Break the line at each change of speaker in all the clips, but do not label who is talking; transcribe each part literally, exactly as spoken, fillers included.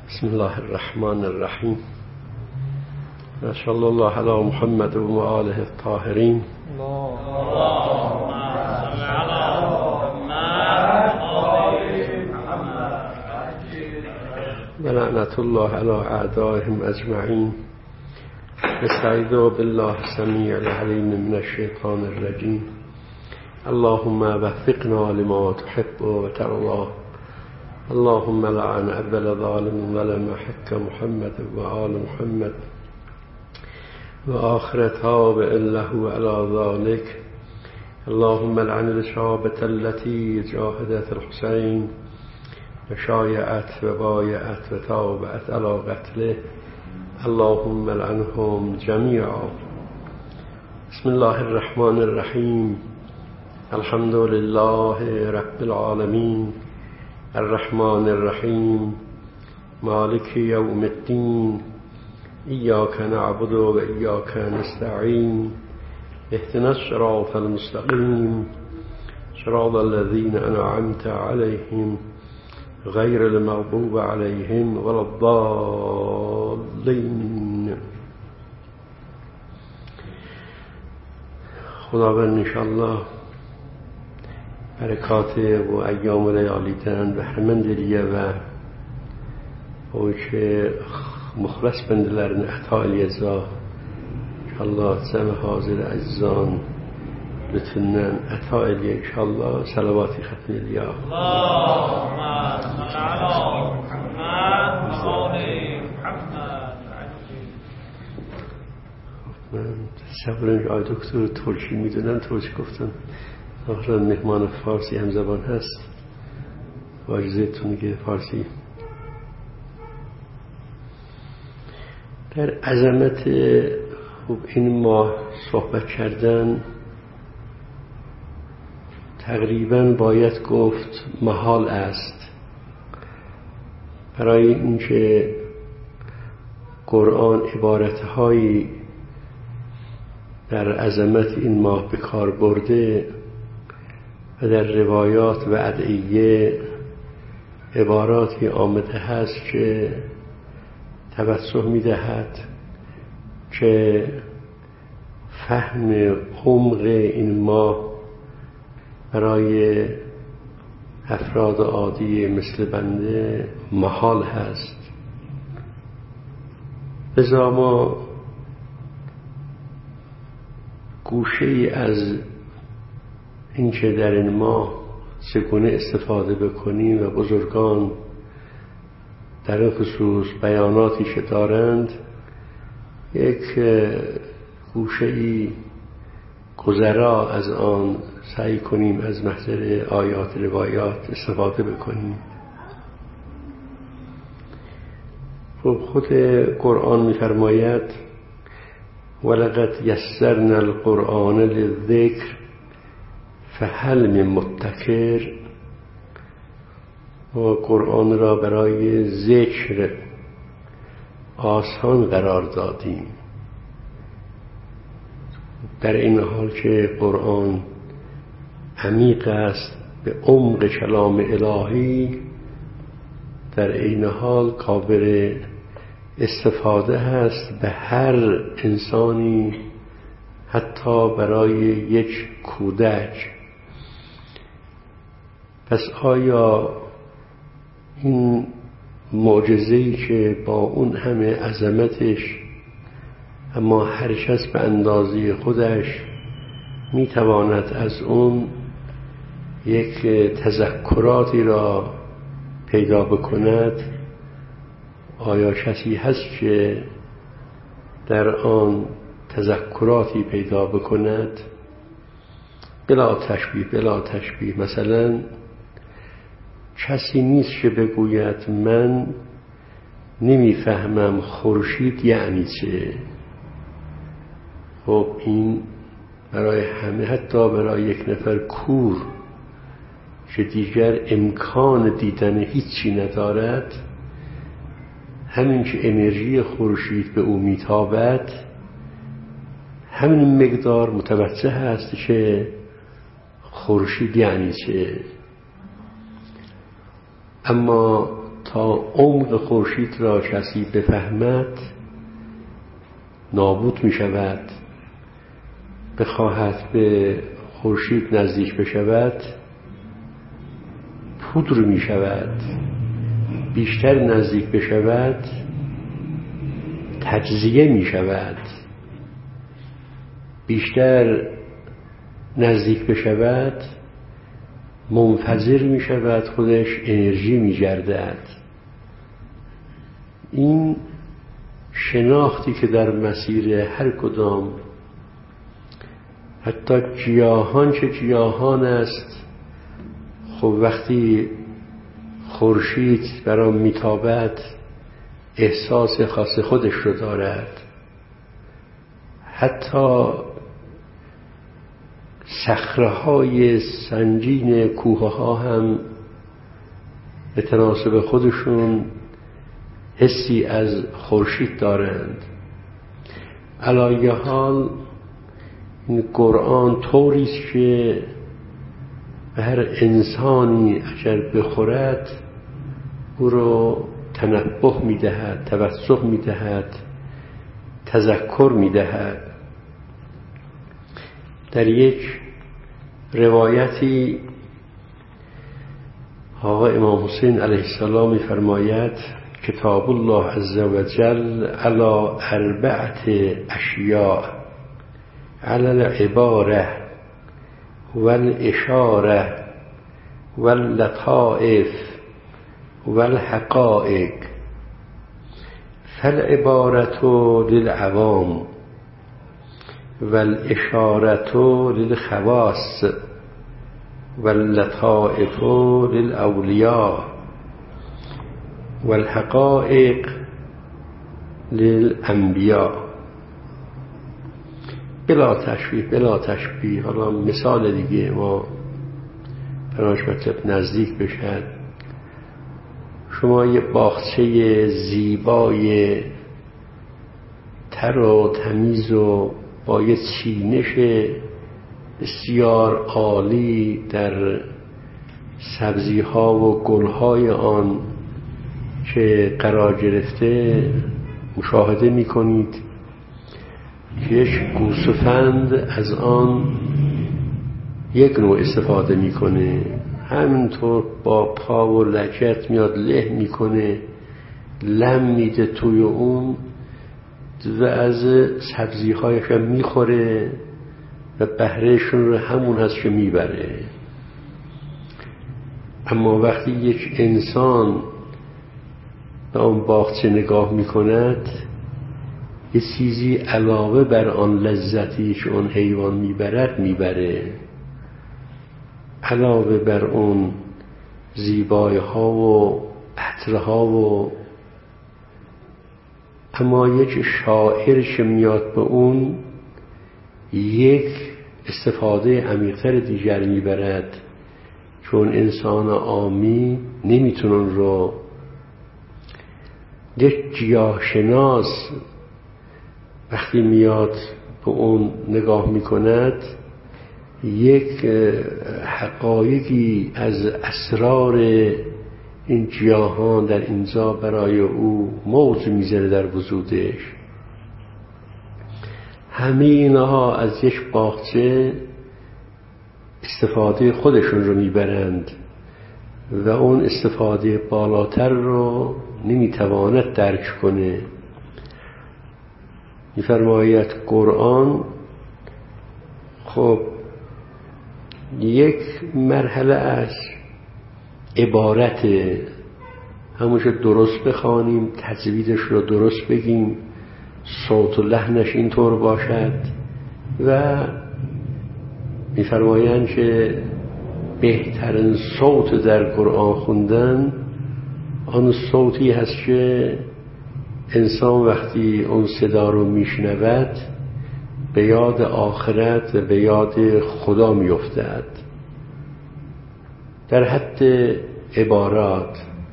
بسم الله الرحمن الرحیم. صلی الله علی محمد و آله الطاهرین. و لعنت الله علی اعدائهم اجمعین. نستعیذ بالله السمیع العلیم من الشیطان الرجیم. اللهم وفقنا لما تحب و ترضى. اللهم لعن اول ظالم ولم حق محمد و آل محمد و آخر تابع له على ذلك. اللهم لعن الشابة التي جاهدت الحسين وشايعت وبايعت وتابعت على قتله. اللهم لعنهم جميعا. بسم الله الرحمن الرحیم. الحمد لله رب العالمين الرحمن الرحیم مالک یوم الدین. ایاک نعبد و ایاک نستعین. اهدنا الصراط المستقیم صراط الذین انعمت علیهم غیر المغضوب علیهم ولا الضالین. خداوند انشاءالله برکات و ایام و لیالیتن بəhrimindir və o ki muxlas bəndələrini əta eləyəcək. İnşallah cəmi hazır əzzan lütfündən əta eləyə. İnşallah salavat-ı xətm eləyə.
Allahumma salli ala Muhammad və ali Muhammad.
من تصور آی دکتر ترکی میدونن ترکی گفتن. ظاهرا مهمان فارسی هم زبان هست. واجزتون که فارسی. در عظمت خوب این ماه صحبت کردن تقریبا باید گفت محال است، برای اینکه قرآن عبارتهایی در عظمت این ماه به کار برده و در روایات و ادعیه عباراتی آمده هست که توسط می‌دهد که فهم عمق این ماه برای افراد عادی مثل بنده محال هست. لذا ما گوشه‌ای از این که در این ماه چگونه استفاده بکنیم و بزرگان در این خصوص بیاناتی که دارند، یک گوشه‌ای گذرا از آن سعی کنیم از محضر آیات روایات استفاده بکنیم. خود قرآن می‌فرماید ولقد یسرنا القرآن للذکر فهل من مدکر. و قرآن را برای ذکر آسان قرار دادیم، در این حال که قرآن عمیق است به عمق کلام الهی، در این حال قابل استفاده هست به هر انسانی، حتی برای یک کودک. پس آیا این معجزه‌ای که با اون همه عظمتش اما هر کس به اندازه خودش میتواند از اون یک تذکراتی را پیدا بکند، آیا کسی هست که در آن تذکراتی پیدا بکند؟ بلا تشبیه بلا تشبیه. مثلا کسی نیست که بگوید من نمیفهمم خورشید یعنی چه. خب این برای همه، حتی برای یک نفر کور که دیگر امکان دیدن هیچی ندارد، همین که انرژی خورشید به او میتابد، همین مقدار متوجه هست که خورشید یعنی چه. اما تا عمق خورشید را کسی بفهمد نابود می شود، بخواهد به خورشید نزدیک بشود پودر می شود، بیشتر نزدیک بشود تجزیه می شود، بیشتر نزدیک بشود منفجر می شود، خودش انرژی می گردد. این شناختی که در مسیر هر کدام حتی گیاهان چه گیاهان است، خب وقتی خورشید بر آن میتابد احساس خاص خودش رو دارد. حتی صخره‌های سنگین کوه‌ها هم به تناسب خودشون حسی از خورشید دارند. علی حال این قرآن طوری است که به هر انسانی اگر بخورد او رو تنبه می‌دهد، توسط می‌دهد، تذکر می‌دهد. در یک روایتی آقا امام حسین علیه السلام می‌فرماید کتاب الله عز و جل علی اربعت اشیاء علی العباره والاشاره واللطائف والحقائق، فالعبارة للعوام والاشارة للخواص واللطائف للأولیاء والحقائق للانبیاء. بلا تشبیه بلا تشبیه. حالا مثال دیگه ما برایش مطلب نزدیک بشد. شما یه باغچه زیبای تر و تمیز و با یه چینش بسیار عالی در سبزی ها و گل های آن که قرار گرفته مشاهده می کنید که یک گوسفند از آن یک نوع استفاده می کنه، همینطور با پا و لگت میاد له می کنه، لم میده توی اون و از سبزی هایش هم می خوره و بهرهشون رو همون هست که می بره. اما وقتی یک انسان به آن باغچه نگاه می کند یه چیزی علاوه بر آن لذتی که اون حیوان می برد می بره، علاوه بر اون زیبایی ها و عطرها و اما یک شاعر که میاد به اون یک استفاده عمیق‌تر دیگر میبرد، چون انسان عامی نمیتونن رو. یک گیاهشناس وقتی میاد به اون نگاه میکند یک حقایقی از اسرار این گیاهان در اینجا برای او موج میزنه در وجودش. همه اینها از یک باغچه استفاده خودشون رو میبرند و اون استفاده بالاتر رو نمیتواند درک کنه. میفرماید قرآن خب یک مرحله از عبارت همونش درست بخوانیم، تجویدش رو درست بگیم، صوت و لحنش اینطور باشد و میفرمایند که بهترین صوت در قرآن خوندن آن صوتی هست که انسان وقتی اون صدا رو میشنود به یاد آخرت و به یاد خدا میافتد. در حد عبارات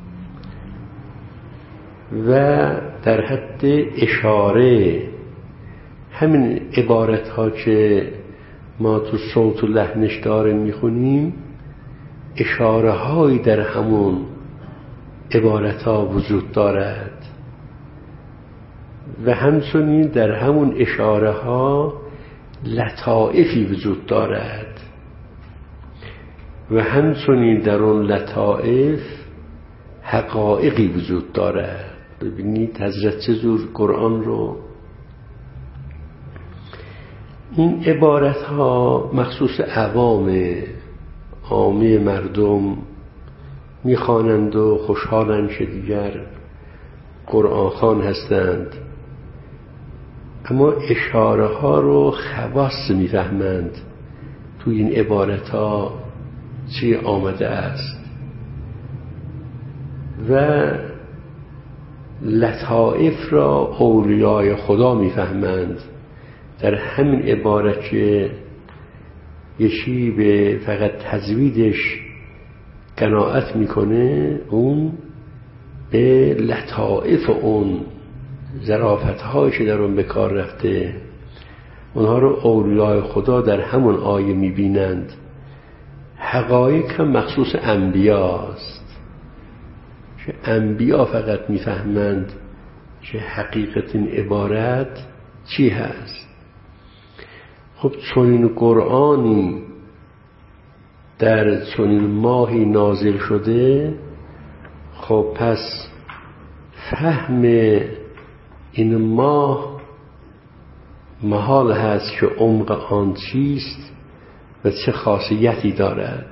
و در حد اشاره، همین عبارت ها که ما تو صوت و لحنش داریم میخونیم اشاره هایی در همون عبارت ها وجود دارد و همچنین در همون اشاره ها لطائفی وجود دارد و همچنین در اون لطائف حقایقی وجود دارد. ببینید حضرت چجور قرآن رو، این عبارت ها مخصوص عوام عامه مردم میخوانند و خوشحالند که دیگر قرآن خوان هستند، اما اشاره ها رو خواص میفهمند تو این عبارت ها چی آمده است و لطائف را اولیای خدا میفهمند. در همین عبارت که یکی به فقط تزویدش قناعت میکنه، اون به لطائف اون ظرافت‌هایی که در اون به کار رفته اونها رو اولیای خدا در همون آیه میبینند. حقایق هم مخصوص انبیاست که انبیا فقط میفهمند که حقیقت این عبارت چی هست. خب چنین قرآنی در چنین ماهی نازل شده، خب پس فهم این ماه محال هست که عمق آن چیست و چه خاصیتی دارد.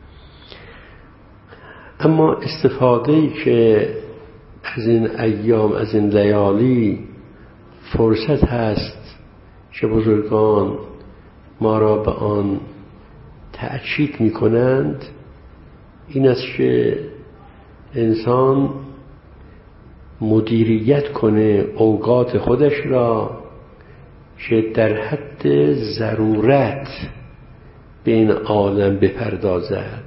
اما استفاده‌ای که از این ایام، از این لیالی فرصت هست که بزرگان ما را به آن تأکید می کنند، این است که انسان مدیریت کنه اوقات خودش را که در حد ضرورت به این عالم بپردازد.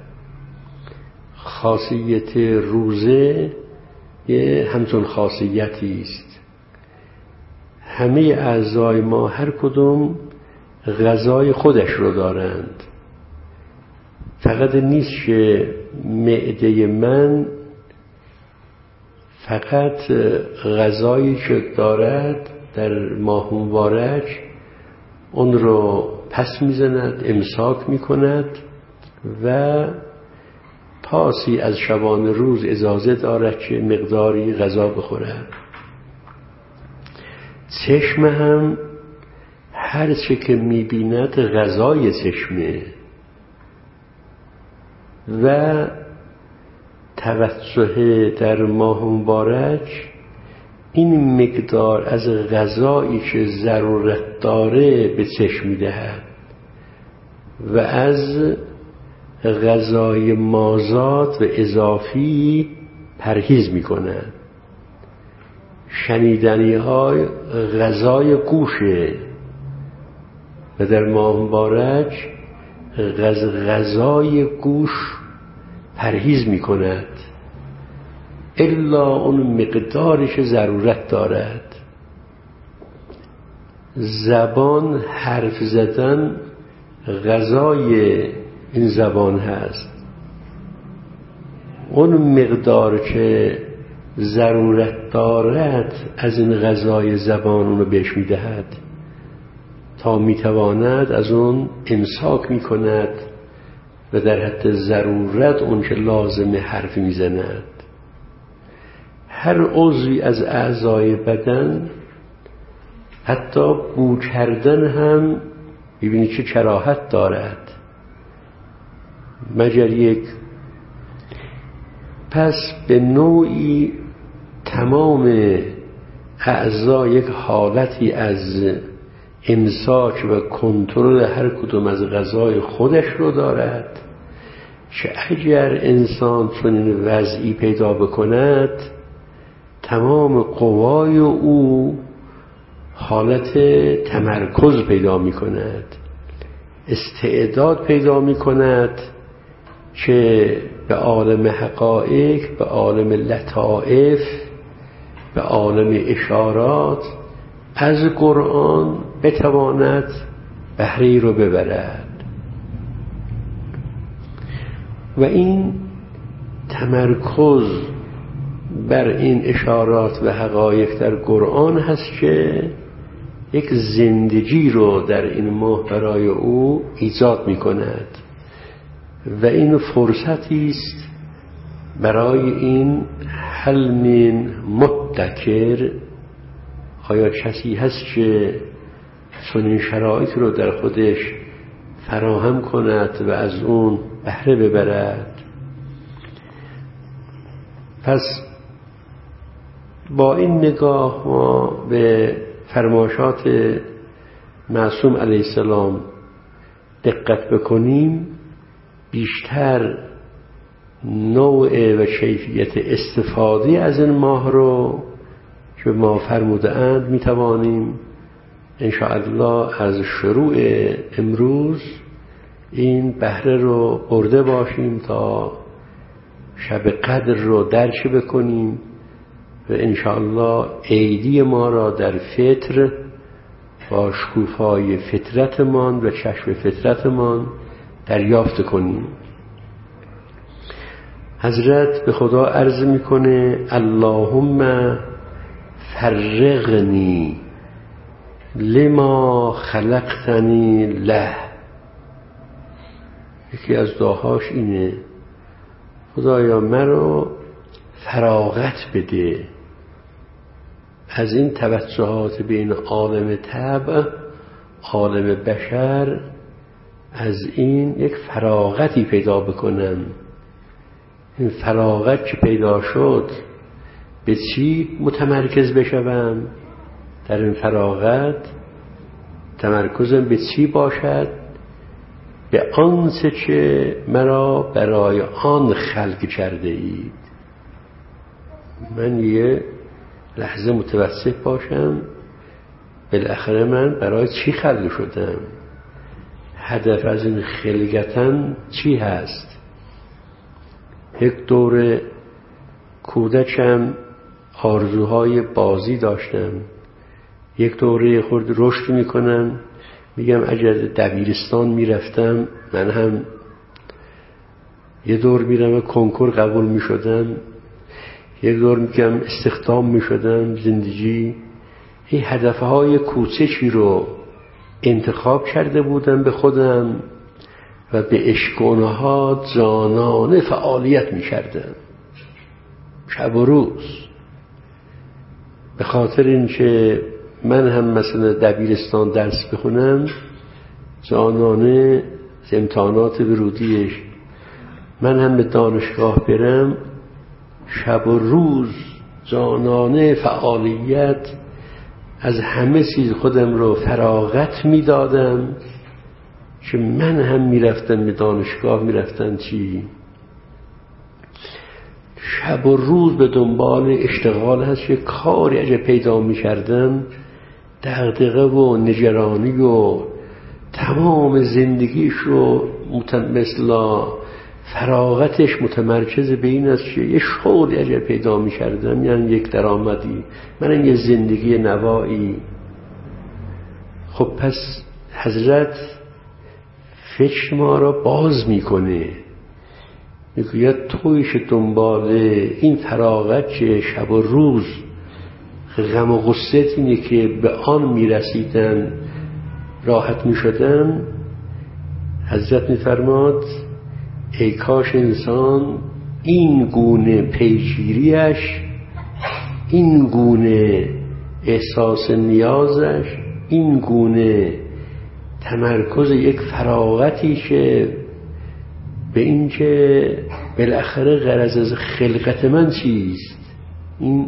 خاصیت روزه یه همچون خاصیتی است. همه اعضای ما هر کدوم غذای خودش رو دارند. فقط نیست که معده من فقط غذایی که دارد در ماه مبارک اون رو پس میزند، امساک میکند و پاسی از شبانه روز اجازه دارد که مقداری غذا بخورد. چشم هم هر چه که میبیند غذای چشمه و توجه در ماه مبارک این مقدار از غذایی که ضرورت داره به چشم میدهد و از غذای مازاد و اضافی پرهیز میکند. شنیدنی های غذای گوشه و در ماه مبارک غذای گوش پرهیز میکند الا اون مقداری که ضرورت دارد. زبان حرف زدن غذای این زبان هست. اون مقدار که ضرورت دارد از این غذای زبان اونو بهش میدهد تا میتواند از اون امساک میکند و در حد ضرورت اون که لازم حرف میزند. هر عضوی از اعضای بدن، حتی بو کردن هم ببینید چه کراهت دارد مگر یک. پس به نوعی تمام اعضا یک حالتی از امساک و کنترل هر کدوم از غذای خودش رو دارد که اگر انسان چنین وضعی پیدا بکند تمام قوای او حالت تمرکز پیدا می کند، استعداد پیدا می کند که به عالم حقایق، به عالم لطائف، به عالم اشارات از قرآن بتواند بهره رو ببرد. و این تمرکز بر این اشارات و حقایق در قرآن هست که یک زندگی رو در این ماه برای او ایجاد می کند و این فرصتی است برای این هل من مدکر، آیا کسی هست که چنین شرایط رو در خودش فراهم کند و از اون بهره ببرد؟ پس با این نگاه ما به فرمایشات معصوم علیه السلام دقت بکنیم، بیشتر نوع و کیفیت استفاده از این ماه رو که ما فرموده اند می توانیم انشاءالله از شروع امروز این بهره رو برده باشیم تا شب قدر رو درک بکنیم و انشاءالله عیدی ما را در فطر با شکوفای فطرتمان و چشم فطرتمان دریافت کنیم. حضرت به خدا عرض میکنه اللهم فرغنی لما خلقتنی له. یکی از دعاهاش اینه خدایا مرا فراغت بده از این توجهات بین عالم طبع عالم بشر، از این یک فراغتی پیدا بکنم. این فراغت که پیدا شد به چی متمرکز بشوم؟ در این فراغت تمرکزم به چی باشد؟ به آنچه که مرا برای آن خلق کرده اید. من یه لحظه متوسط باشم بالاخره من برای چی خلق شدم؟ هدف از این خلقتن چی هست؟ یک دور کودکم آرزوهای بازی داشتم، یک دوره خورد رشد میکنم، میگم اگر دبیرستان میرفتم من هم یه دور میرم کنکور قبول میشدم، یک دور میگم استخدام میشدم زندگی. این هدفهای کوچکی رو انتخاب کرده بودم به خودم و به اشکونها جانانه فعالیت میکردم شب و روز، به خاطر این که من هم مثلا دبیرستان درس بخونم جانانه امتحانات ورودیش، من هم به دانشگاه برم شب و روز جانانه فعالیت، از همه چیز خودم رو فراغت میدادم که من هم میرفتم به دانشگاه، میرفتم چی شب و روز به دنبال اشتغال هست که کاری اگه پیدا میکردم دغدغه و نگرانی و تمام زندگیش رو مثلا فراغتش متمرکز به این است که یه شغلی اگر پیدا میکردم، یعنی یک درآمدی، من یه زندگی نوایی. خب پس حضرت فکر ما را باز میکنه، میگوید تویش دنبال این فراغت که شب و روز غم و غصت اینه که به آن میرسیدن راحت میشدن. حضرت میفرماد ای کاش انسان این گونه پیگیریش، این گونه احساس نیازش، این گونه تمرکز یک فراغتی که به این که بالاخره غرض از خلقت من چیست، این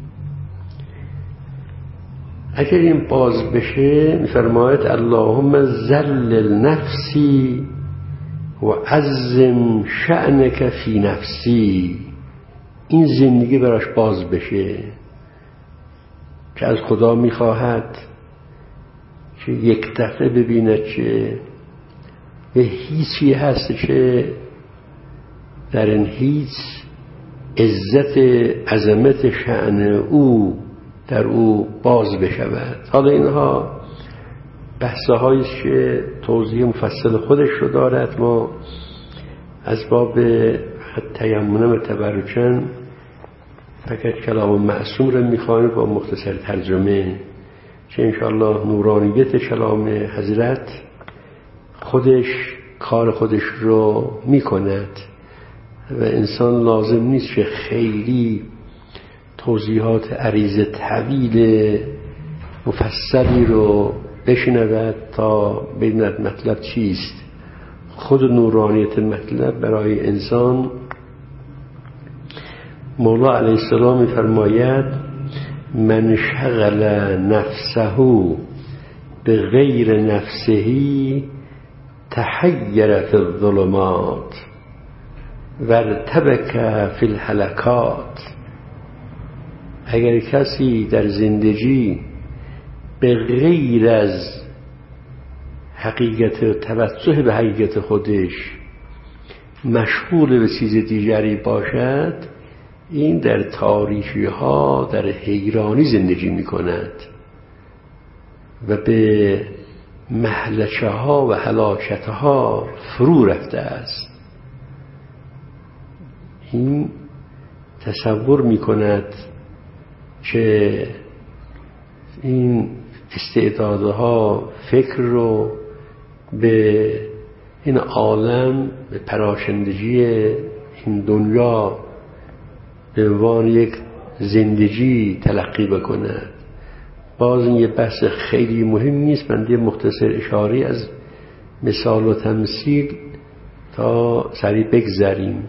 اگر این باز بشه میفرماید اللهم ذلل نفسی و عظم شأنک فی نفسی. این زندگی براش باز بشه که از خدا میخواهد که یک دفعه ببیند که به هیچی هست که در این هیچ عزت عظمت شأن او در او باز بشود. حالا اینها بحثه هاییست که توضیح مفصل خودش رو دارد. ما از باب تیمم تبرکن فقط کلام معصوم رو میخوایم با مختصر ترجمه که انشاءالله نورانیت کلام حضرت خودش کار خودش رو میکند و انسان لازم نیست که خیلی توضیحات عریض طویل مفصلی رو بشنود تا بداند مطلب چیست. خود نورانیت مطلب برای انسان مولا علیه السلام فرماید من شغل نفسه به غیر نفسه تحیر فی الظلمات و ارتبک فی الهلکات. اگر کسی در زندگی به غیر از حقیقت و توجه به حقیقت خودش مشغول به چیز دیگری باشد، این در تاریکی ها در حیرانی زندگی می کند و به مهلکه ها و هلاکت ها فرو رفته است. این تصور می کند که این استعدادها فکر رو به این عالم، به پراشندگی این دنیا به عنوان یک زندگی تلقی بکند. باز این یه بحث خیلی مهم نیست، من یه مختصر اشاره از مثال و تمثیل تا سریع بگذریم.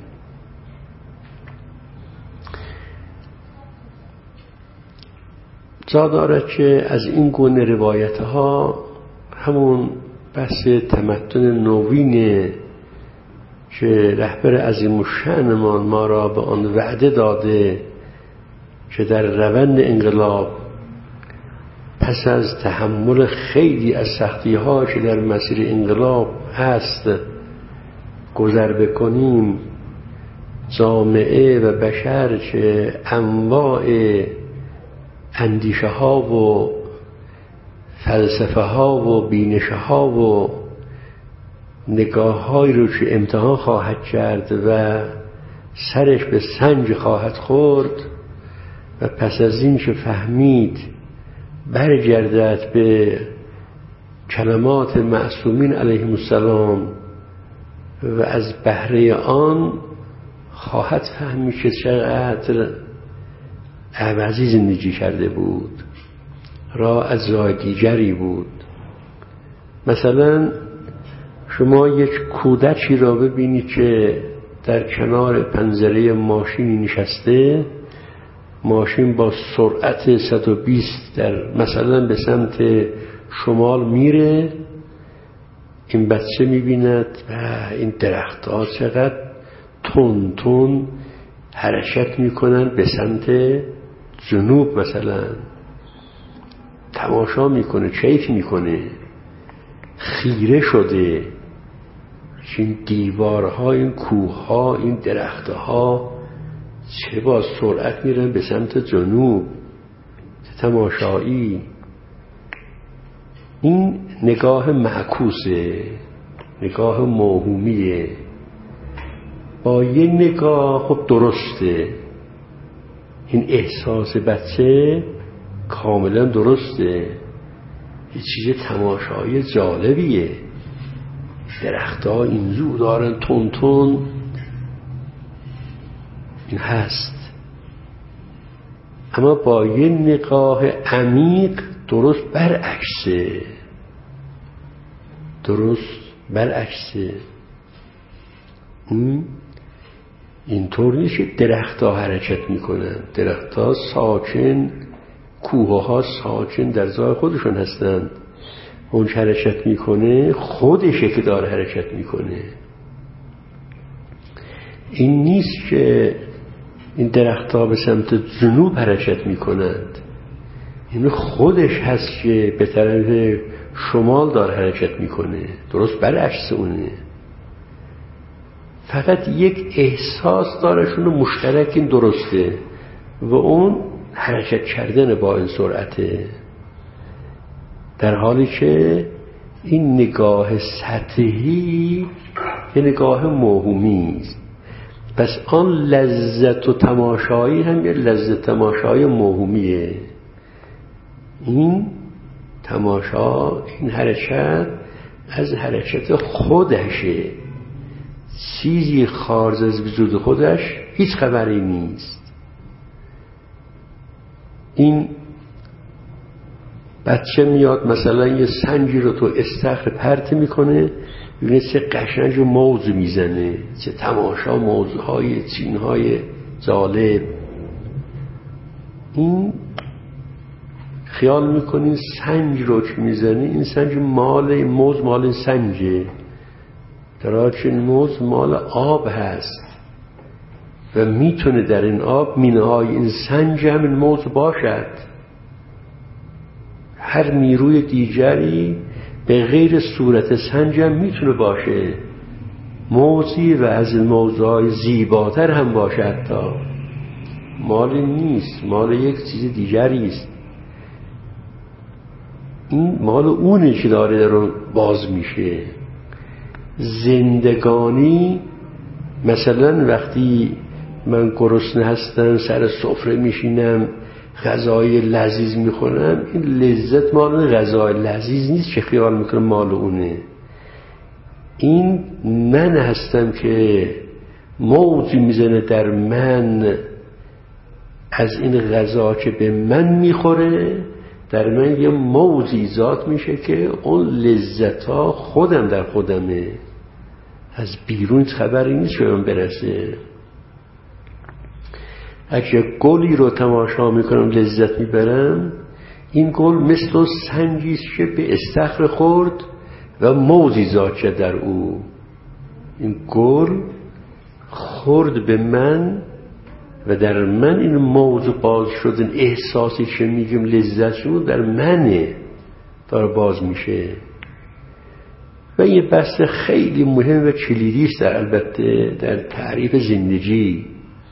جا دارد که از این گونه روایت ها همون بحث تمدن نوینه که رهبر عظیم الشأنمان ما را به آن وعده داده که در روند انقلاب پس از تحمل خیلی از سختی ها که در مسیر انقلاب هست گذر بکنیم، جامعه و بشر که انواع اندیشه ها و فلسفه ها و بینشه ها و نگاه های رو که امتحان خواهد کرد و سرش به سنج خواهد خورد و پس از این که فهمید برگردد به کلمات معصومین علیهم السلام و از بهره آن خواهد فهمید که چقدر عوضی زندگی کرده بود، راه از راه دیگری بود. مثلا شما یک کودکی را ببینید که در کنار پنجره ماشینی نشسته، ماشین با سرعت صد و بیست در مثلا به سمت شمال میره، این بچه میبیند و این درخت ها چقدر تون تون حرکت میکنن به سمت جنوب، مثلا تماشا میکنه، کیف میکنه، خیره شده این دیوارها، این کوهها، این درختها چه با سرعت میرن به سمت جنوب، چه تماشایی. این نگاه معکوسه، نگاه موهومیه. با یه نگاه خب درسته، این احساس بچه کاملا درسته، یه چیز تماشایی جالبیه، درختها اینجور دارن تون تون، این هست. اما با یه نگاه عمیق درست برعکسه، درست برعکسه. اینطور نیست که درختها حرکت میکنن، درختها ساکن، کوهها ساکن در جای خودشون هستن. اون که حرکت میکنه خودشه که داره حرکت میکنه. این نیست که این درختها به سمت جنوب حرکت میکنند، این خودش هست که به طرف شمال داره حرکت میکنه، درست برعکس اونه. فقط یک احساس دارشون مشترک، این درسته، و اون حرکت کردن با این سرعته، در حالی که این نگاه سطحی یه نگاه موهومی است. پس آن لذت و تماشایی هم یه لذت تماشای موهومیه. این تماشا، این حرکت از حرکت خودشه، چیزی خارج از وجود خودش هیچ خبری نیست. این بچه میاد مثلا یه سنگی رو تو استخر پرت میکنه، ببینه چه قشنگ و موج میزنه، چه تماشا موجهای چینهای جالب. این خیال میکنین سنگ رو که میزنه این سنگ مال موج مال سنگه، در حالی که موج مال آب هست و میتونه در این آب مینه های این سنگ هم این موج باشد. هر نیروی دیگری به غیر صورت سنج هم میتونه باشه، موجی و از این موجهای زیباتر هم باشه، تا مال نیست، مال یک چیز دیگری است. این مال اونه که داره رو باز میشه. زندگانی مثلا وقتی من گرسنه هستم سر سفره میشینم غذای لذیذ میخورم، این لذت مال غذای لذیذ نیست که خیال میکنم مال اونه. این من هستم که موجی میزنه در من از این غذا که به من میخوره، در من یه موج ایجاد میشه که اون لذت ها خودم در خودمه، از بیرون خبری نیست که من برسه. اگه گلی رو تماشا میکنم لذت میبرم، این گل مثل سنگیست که به استخر خورد و موج ایجاد شد در او. این گل خورد به من و در من این موج باز شد، این احساسی که میگم لذت شد در منه داره باز میشه. و این بحث خیلی مهم و کلیدی است در البته در تعریف زندگی.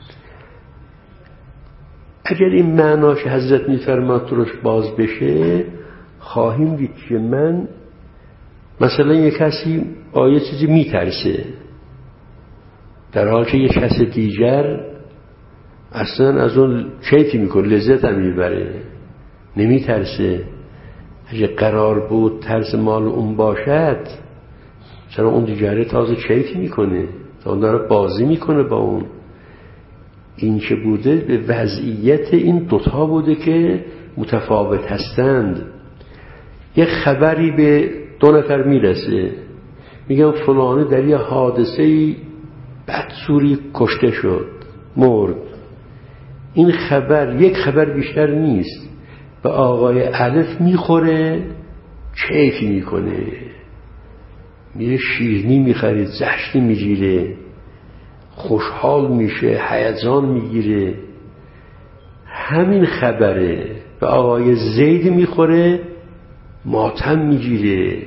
اگر این معناش حضرت میفرماد درش باز بشه، خواهیم دید که من مثلا یک کسی با یه چیزی میترسه، در حالی که یک کس دیگر اصلا از اون کیفی میکنه، لذت هم میبره، نمیترسه. اگه قرار بود ترس مال اون باشد، چرا اون دیگره تازه کیفی میکنه، تا اون داره بازی میکنه با اون. این که بوده به وضعیت این دوتا بوده که متفاوت هستند. یک خبری به دو نفر میرسه، میگم فلانی در یه حادثه بدسوری کشته شد، مرد. این خبر یک خبر بیشتر نیست، به آقای الف میخوره، کیفی میکنه، میره شیرینی میخرید، جشنی میگیره، خوشحال میشه، هیجان میگیره. همین خبره به آقای زید میخوره، ماتم میگیره،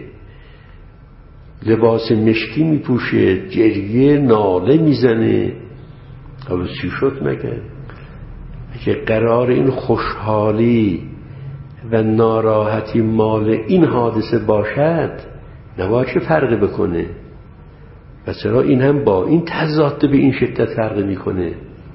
لباس مشکی میپوشه، گریه ناله میزنه. حالا چی شد مگه؟ اگه قرار این خوشحالی و ناراحتی مال این حادثه باشد، نباید چه فرقی بکنه؟ و چرا این هم با این تضاد به این شدت فرق میکنه؟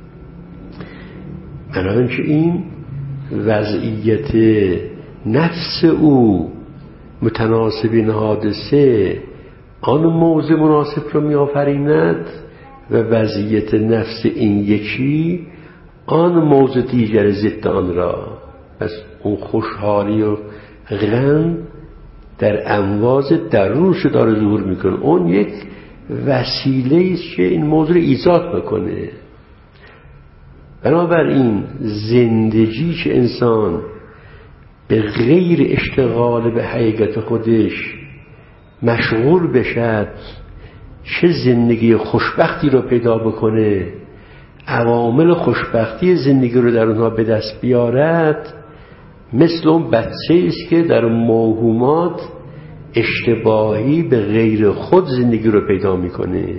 بنابراین این وضعیت نفس او متناسب این حادثه آن موضع مناسب رو میآفریند و وضعیت نفس این یکی آن موضع دیگر ضد آن را. پس اون خوشحالی و غم در امواج درونش داره ظهور میکنه، اون یک وسیله است که این موضوع رو ایجاد بکنه. بنابراین زندگی که انسان به غیر اشتغال به حقیقت خودش مشغول بشد، چه زندگی خوشبختی رو پیدا بکنه، عوامل خوشبختی زندگی رو در اونها به دست بیارد، مثل اون بچه است که در موهومات اشتباهی به غیر خود زندگی رو پیدا میکنه.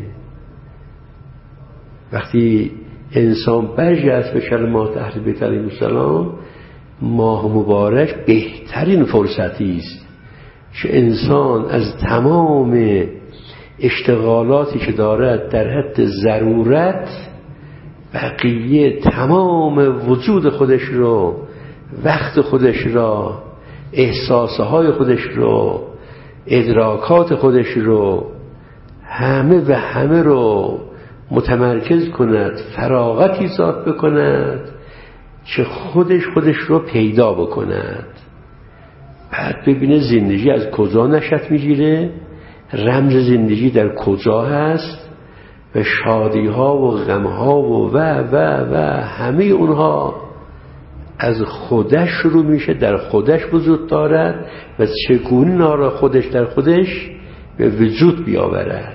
وقتی انسان برگشت به کلمات اهل بیت علیهم السلام، ماه مبارک بهترین فرصتی است که انسان از تمام اشتغالاتی که دارد در حد ضرورت بقیه تمام وجود خودش رو، وقت خودش را، احساسهای خودش رو، ادراکات خودش رو، همه و همه رو متمرکز کند، فراغت ایجاد بکند که خودش خودش رو پیدا بکند. بعد ببینه زندگی از کجا نشأت میگیره، رمز زندگی در کجا هست و شادی ها و غم ها و و و و همه اونها از خودش شروع میشه، در خودش وجود دارد و چگونه نارا خودش در خودش به وجود بیاورد.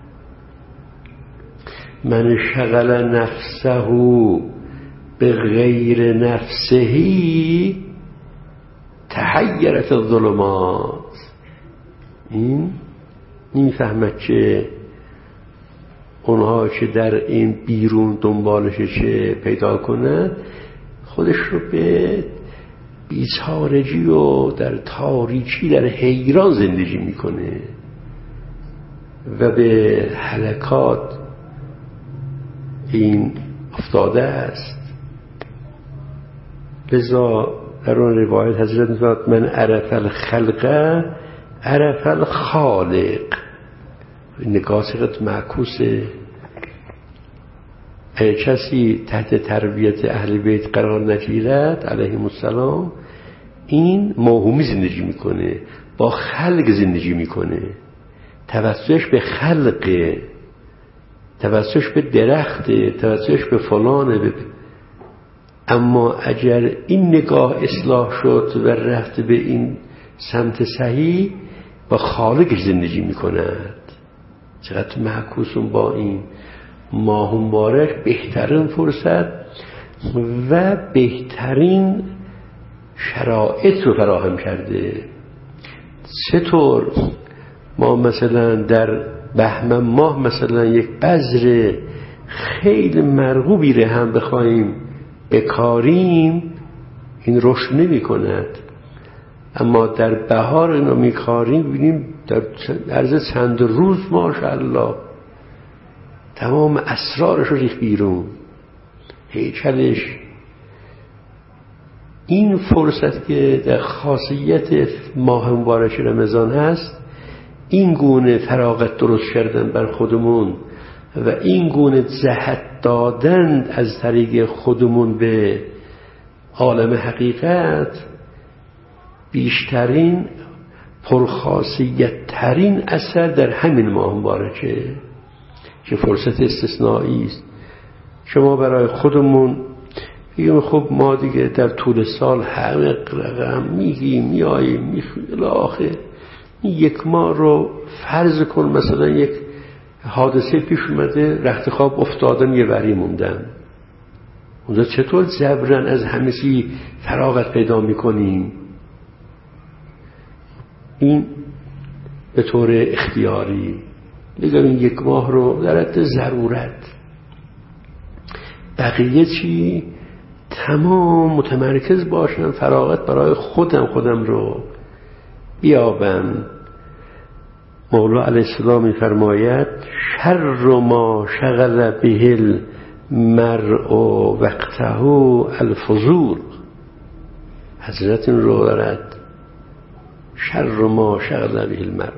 من شغل نفسه به غیر نفسهی تحیرت الظلمات. این میفهمد که اونها که در این بیرون دنبالش چه پیدا کنند، خودش رو به بیچارگی و در تاریکی در حیران زندگی میکنه و به هلاکات این افتاده است. لذا در اون روایت حضرت میفرماید من عرف الخلق عرف الخالق. نگاه سقط معکوسه. اگه کسی تحت تربیت اهل بیت قرار نگیرد علیهم السلام، این موهومی زندگی میکنه، با خلق زندگی میکنه، توسطش به خلق، توسطش به درخت، توسطش به فلانه به... اما اگر این نگاه اصلاح شد و رفت به این سمت صحیح، با خالقش زندگی میکند. چقدر معکوسون با این ماه مبارک بهترین فرصت و بهترین شرایط رو فراهم کرده. چطور ما مثلا در بهمن ماه مثلا یک بذر خیلی مرغوبی رو هم بخوایم بکاریم، این رشد نمی کند، اما در بهار اینو میکاریم ببینیم در عرض چند روز ماشاءالله تمام اسرارش رو ریخت بیرون، هیکلش. این فرصت که در خاصیت ماه مبارک رمضان هست، این گونه فراغت درست کردن بر خودمون و این گونه جهت دادن از طریق خودمون به عالم حقیقت، بیشترین پرخاصیت ترین اثر در همین ماه مبارکه که فرصت استثنایی است. شما برای خودمون بگیم خب ما دیگه در طول سال همه رقم میگیم میاییم میخویم آخه یک ماه رو فرض کن مثلا یک حادثه پیش اومده، رخت خواب افتادم یه وری موندم، اونجا چطور جبران از همه چی فراغت پیدا میکنیم؟ این به طور اختیاری بگم این یک ماه رو در حد ضرورت، بقیه چی تمام متمرکز باشم، فراغت برای خودم خودم رو بیابم. مولا علیه السلام می‌فرماید شر ما شغل به المرء وقته الفضول. حضرت این رو دارد، شر ما شغل به المرء،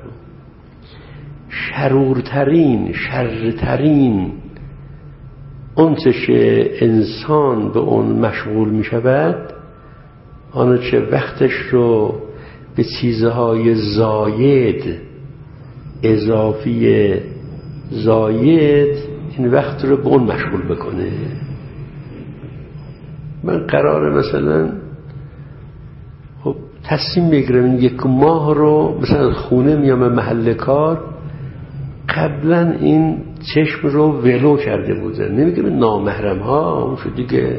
شرورترین شرترین اونچه که انسان به اون مشغول می شود، آنچه که وقتش رو به چیزهای زاید اضافی زاید این وقت رو به اون مشغول بکنه. من قراره مثلا خب تصمیم بگیرم یک ماه رو مثلا خونه میام محل کار، قبلا این چشم رو ولو کرده بودن، نمیگم نامحرم ها اون شد دیگه،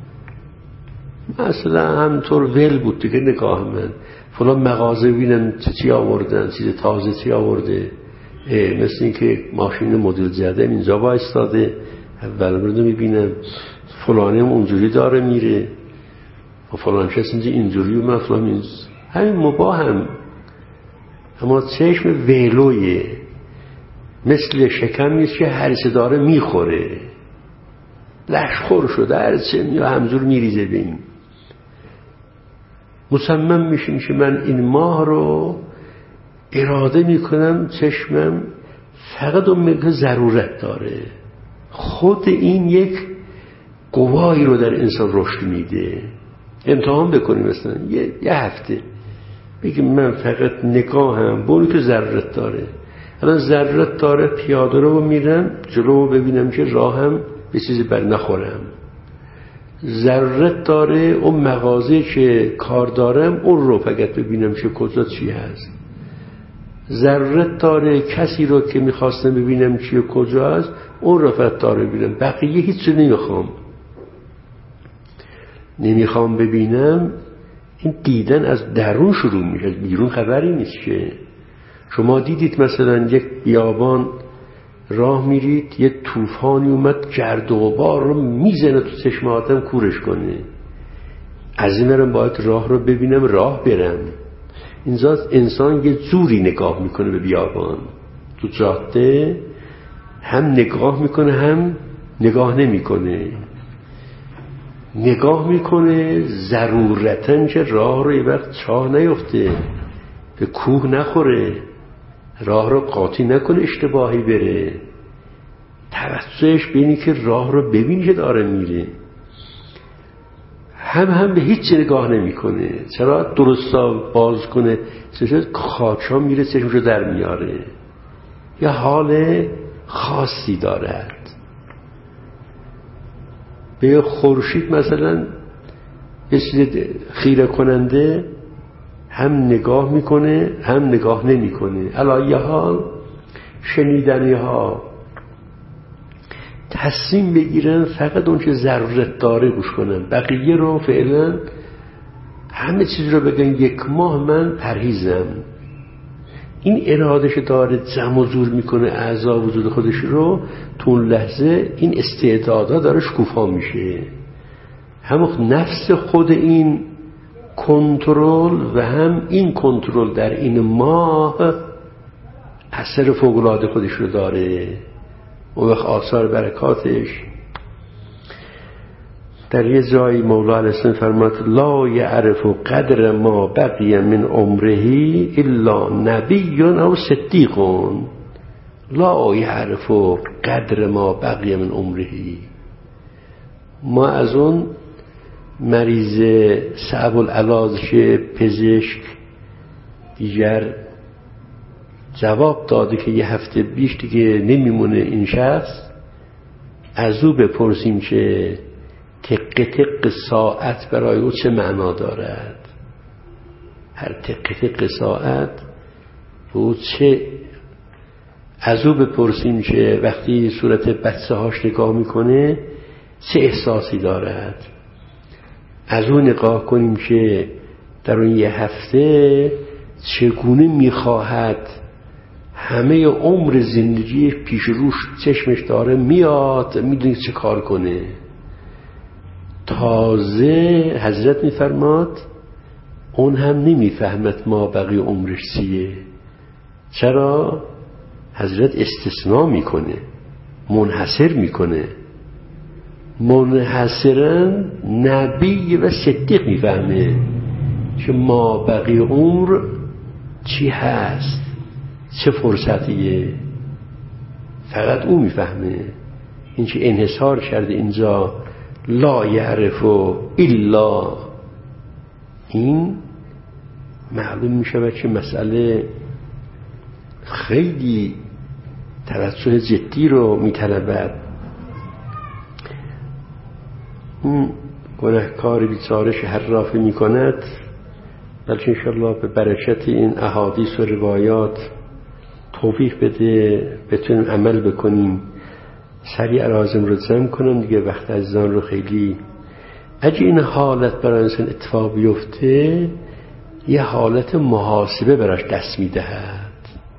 مثلا همطور ول بود دیگه نگاه من، فلان مغازه ببینم چی آوردن، چیز تازه چی آورده، مثل این که ماشین مدل زده اینجا وایستاده، اول برده میبینم فلانه هم اونجوری داره میره و فلان کس اینجا اینجوری و من فلان اینجا. همین مباه هم، اما چشم ولویه، مثل شکم نیست که هر چه داره میخوره. لشخور شده هرچه یا همزور میریزه به این. مصمم میشیم که من این ماه رو اراده میکنم چشمم فقط اون میگه ضرورت داره. خود این یک قوایی رو در انسان رشد میده. امتحان بکنیم مثلا یه, یه هفته بگیم من فقط نگاهم به اونی که ضرورت داره. الان ضرورت داره پیاده رو میرم جلو ببینم که راهم به چیزی بر نخورم. ضرورت داره اون مغازه که کار دارم اون رو فقط ببینم که کجا چی هست. ضرورت داره کسی رو که میخواستم ببینم چی و کجا هست اون رو فقط داره ببینم. بقیه هیچ نمیخوام نمیخوام ببینم. این دیدن از درون شروع میشه، بیرون خبری نیست. که شما دیدید مثلا یک بیابان راه میرید یه طوفانی اومد گرد و غبار رو میزنه تو چشم آدم کورش کنه. از این برم باید راه رو ببینم راه برم. اینجا انسان یه جوری نگاه میکنه به بیابان. تو جاده هم نگاه میکنه هم نگاه نمیکنه. نگاه میکنه ضرورتاً که راه رو یه وقت چاه نیفته، به کوه نخوره، راه رو قاطی نکنه، اشتباهی بره. توجهش به اینی که راه رو ببینی که داره میره. هم هم به هیچ نگاه نمیکنه. چرا درستا باز کنه چشم خاچا میره چشمش رو در میاره. یه حال خاصی دارد. به خورشید مثلا به چیز خیره کننده هم نگاه میکنه هم نگاه نمیکنه. علی حال شنیدنی ها تصمیم بگیرن فقط اون چه ضرورت داره گوش کنن، بقیه رو فعلا همه چیز رو بگن یک ماه من پرهیزم. این ارادش داره جمع و جور میکنه اعضا وجود خودش رو. تو اون لحظه این استعدادا داره شکوفا میشه. هم نفس خود این کنترل و هم این کنترل در این ماه اثر فوق‌العاده خودش رو داره. اون وقت آثار برکاتش در یه جایی مولا علیه السلام فرمود لا یعرف قدر ما بقی من عمره الا نبی او صدیق. لا یعرف قدر ما بقی من عمره. ما از اون مریض صعب العلاج که پزشک دیگر جواب داده که یه هفته بیش دیگه نمیمونه این شخص، از او بپرسیم که تق تق ساعت برای او چه معنا دارد. هر تق تق ساعت او چه، از او بپرسیم که وقتی صورت بچه هاش نگاه میکنه چه احساسی دارد. از او نگاه کنیم که در اون یه هفته چگونه میخواهد همه عمر زندگی پیش روش چشمش داره میاد، میدونی چه کار کنه. تازه حضرت میفرماد اون هم نمیفهمد ما بقیه عمرش چیه. چرا؟ حضرت استثناء میکنه، منحصر میکنه. منحصرا نبی و صدیق میفهمه که ما بقیه عمر چی هست، چه فرصتیه. فقط او میفهمه. این که انحصار کرده اینجا لا یعرف الا، این معلوم میشه که مسئله خیلی توجه جدی رو میطلبد. اون گناهکار بیچاره حرافه میکند، بلکه انشالله به برکت این احادیث و روایات توفیق بده بتونیم عمل بکنیم. سریع رازم رو جمع کنم دیگه، وقت عزیزان رو خیلی. اگه این حالت برای انسان اتفاق بیفته یه حالت محاسبه براش دست میدهد.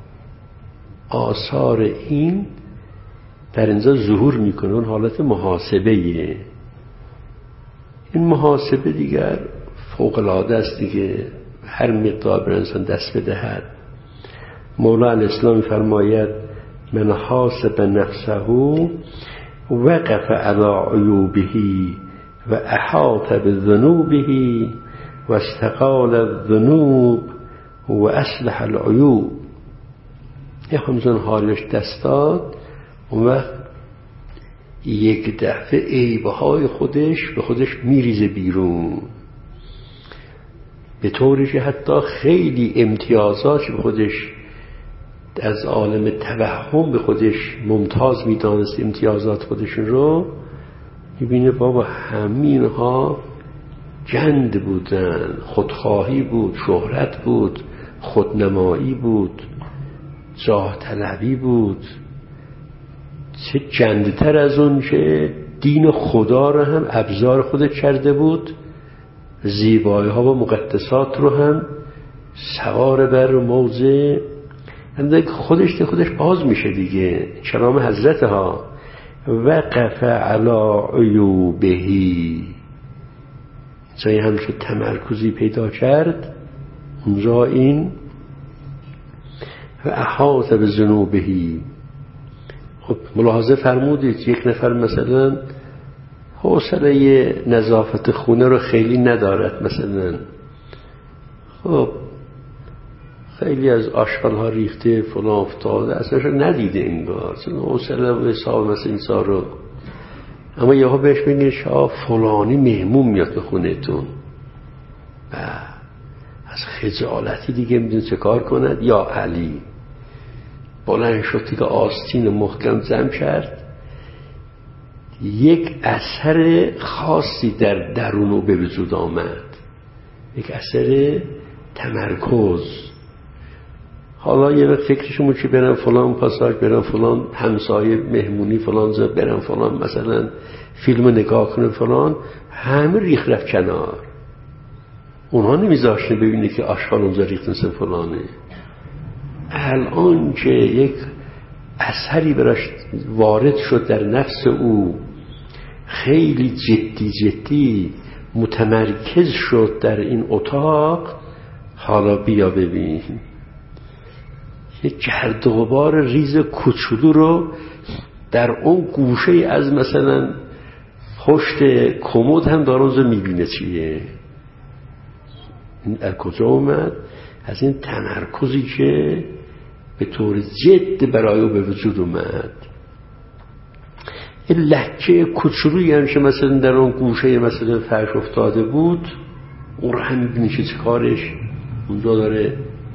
آثار این در اینجا ظهور میکنه، اون حالت محاسبه یه. این محاسبه دیگر فوق العاده است دیگه، هر مقدار بر انسان دست بدهد. مولا علیه السلام فرماید من حاسب نفسه وقف على عیوبه و احاط بذنوبه و استقال الذنوب و اصلح العیوب. یه همزن حالش دست داد، اون وقت یک دفعه عیبهای خودش به خودش میریزه بیرون، به طوری که حتی خیلی امتیازات به خودش از عالم توهم به خودش ممتاز میدانست، امتیازات خودشون رو میبینه بابا همینها جند بودن، خودخواهی بود، شهرت بود، خودنمایی بود، جاه طلبی بود. چه جندتر از اون که دین خدا رو هم ابزار خودش کرده بود، زیبایی ها و مقدسات رو هم سوار بر موضع خودش خودش باز میشه دیگه. کلام حضرت ها وقف علی عیوبهی، جایی هم شد تمرکزی پیدا کرد اونجا این و احاط به ذنوبهی. خب ملاحظه فرمودید یک نفر مثلا حوصله نظافت خونه رو خیلی ندارد، مثلا خب خیلی از آشغال ها ریخته فلان افتاده، اصلا رو ندیده انگار، حوصله و حساب مثلا این رو. اما یه ها بهش بگه شاه فلانی مهمون میاد به خونهتون و از خجالتی دیگه میدون چه کار کند. یا علی بلند شد دیگه آستین محکم جمع کرد، یک اثر خاصی در درونو به وجود آمد، یک اثر تمرکز. حالا یه وقت فکرشون بود که برم فلان پاساژ، برم فلان همسایه مهمونی، فلان زد برم فلان مثلا فیلم نگاه کنه فلان، همه ریخ رفت کنار. اونها نمیذاشتن ببینه که آشغال اونجا ریخت مثل فلانه. الان که یک اثری براش وارد شد در نفس او، خیلی جدی جدی متمرکز شد در این اتاق، حالا بیا ببین یک گرد و غبار ریز کوچولو رو در اون گوشه از مثلا پشت کمد هم داره اونجا میبینه چیه. این از کجا اومد؟ از این تمرکزی که به طور جد برای او به وجود اومد. این لکه کوچولویی هم که مثلا در اون گوشه مثلا فرش افتاده بود، اون رو هم میبینی که چه کارش اونجا داره.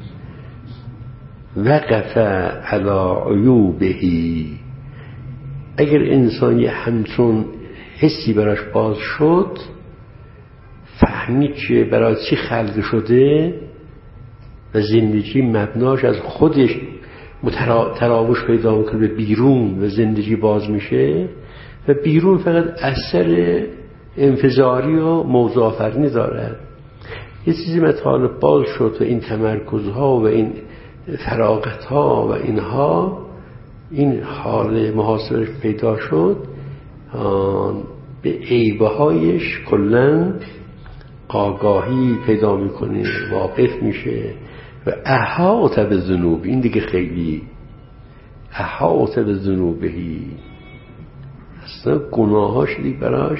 وقف علی عیوبهی. اگر انسان یه همچون حسی براش باز شد، فهمید که برای چی خلق شده و زندگی مبناش از خودش تراوش پیدا میکنه به بیرون و زندگی باز میشه و بیرون فقط اثر انفجاری و موضوع آفرینی دارد. یه چیزی مطالب باز شد و این تمرکزها و این فراغتها و اینها، این حال محاسبش پیدا شد، به عیبهایش کلن آگاهی پیدا میکنه، واقف میشه و احاط به ذنوب. این دیگه خیلی احاط به ذنوبهی، اصلا گناهاش دیگه براش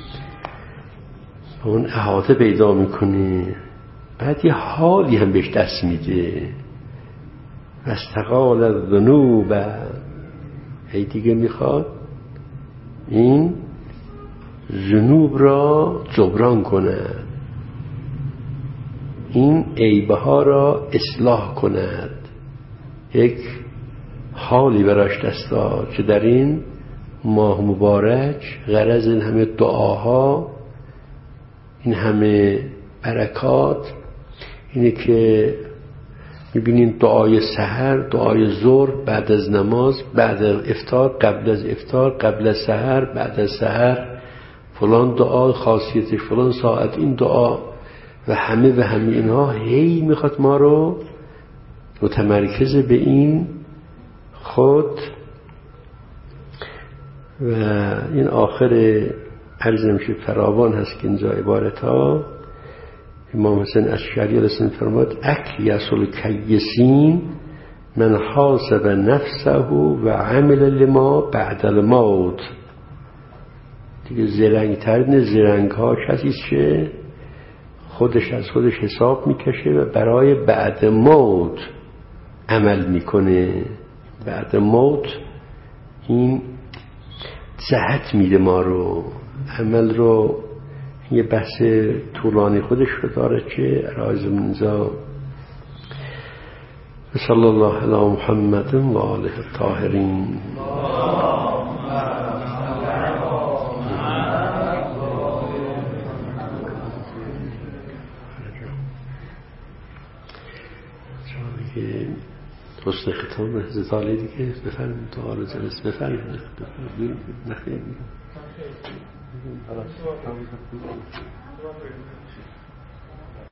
اون احاطه پیدا میکنه. بعد یه حالی هم بهش دست میده، استقال الذنوب، هی دیگه میخواد این ذنوب را جبران کند، این عیبه ها را اصلاح کند. یک حالی براش دست داد که در این ماه مبارک غرض این همه دعاها، این همه برکات اینه که میبینین دعای سحر، دعای ظهر، بعد از نماز، بعد از افطار، قبل از افطار، قبل از سحر، بعد از سحر، فلان دعا خاصیتش فلان ساعت این دعا و همه و همه اینها هی میخواد ما رو متمرکز به این خود. و این آخر عرض نمیشه فراوان هست که اینجا عبارت ها امام حسین اشعری علیه السلام فرمود اکیس الکیسین من حاسب نفسه و عمل لما بعد الموت. دیگه زرنگترین زرنگ ها کسی که خودش از خودش حساب میکشه و برای بعد موت عمل میکنه. بعد موت این جهت میده ما رو، عمل رو. یه بحث طولانی خودش رو داره که رایز منزا. صلی الله علی محمد و آله الطاهرین. حسن ختام حضرت علی دیگه بفرمایید تو آل جلس بفرمایید بفرمایید نخیر